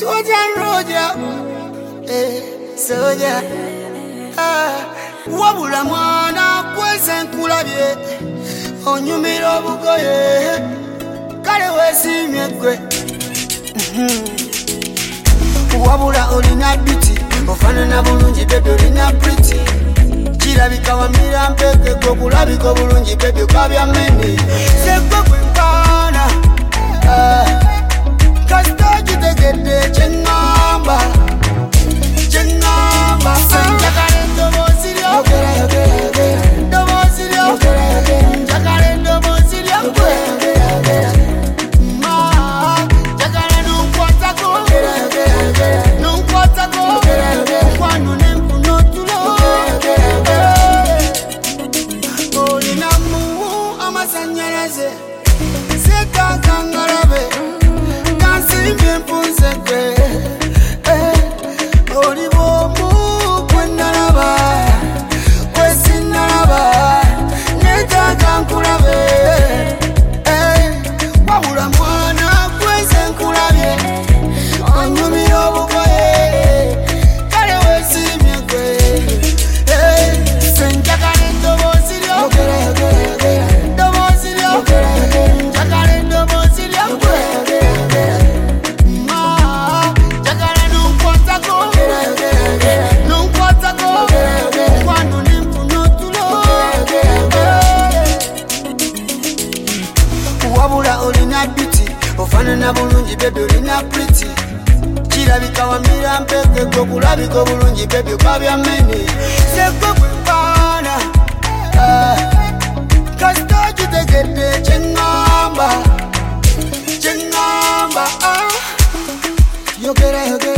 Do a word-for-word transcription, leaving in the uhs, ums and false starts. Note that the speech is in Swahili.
Soja Roja, eh, soja. Ah, wabula mwana kwese nkulabye, onyumira obugoye, kale weesimye gwe. Wabula olina biti, ofaanana bulungi baby olina pretty. Kirabika wamira mpeke gwe kulabika bulungi baby okabya mene. Sekwe gwe mpaana, ah, kasita kitegedde kye ŋŋamba, kye ŋŋamba. Njagala eddoboozi lyo, eddoboozi lyo, njagala eddoboozi lyo ggwe. Njagala n'onkwatako, n'onkwatako, nkwano n'enfuna otulo. Olinamu amasannyalaze, seetaaga ngalabe, kansimbye empunze gwe. Oli bw'omu gwe nalaba, gwe sinnalaba, neetaaga nkulabe. Wabula mwana gweze nkulabye, onyumira obugoye, kale weesiimye gwe. Njagala eddoboozi lyo, eddoboozi lyo, njagala eddoboozi lyo ggwe. Njagala n'onkwatako, n'onkwatako, nkwano n'enfuna otulo. Wabula olina biti, ofaanana bulungi baby olina pretty. Kirabika wamira mpeke gwe kulabika obulungi baby okabya mene. Sekwe gwe mpaana, ah, kasita kitegedde kye ŋŋamba, kye ŋŋamba. Ah, yogera yogera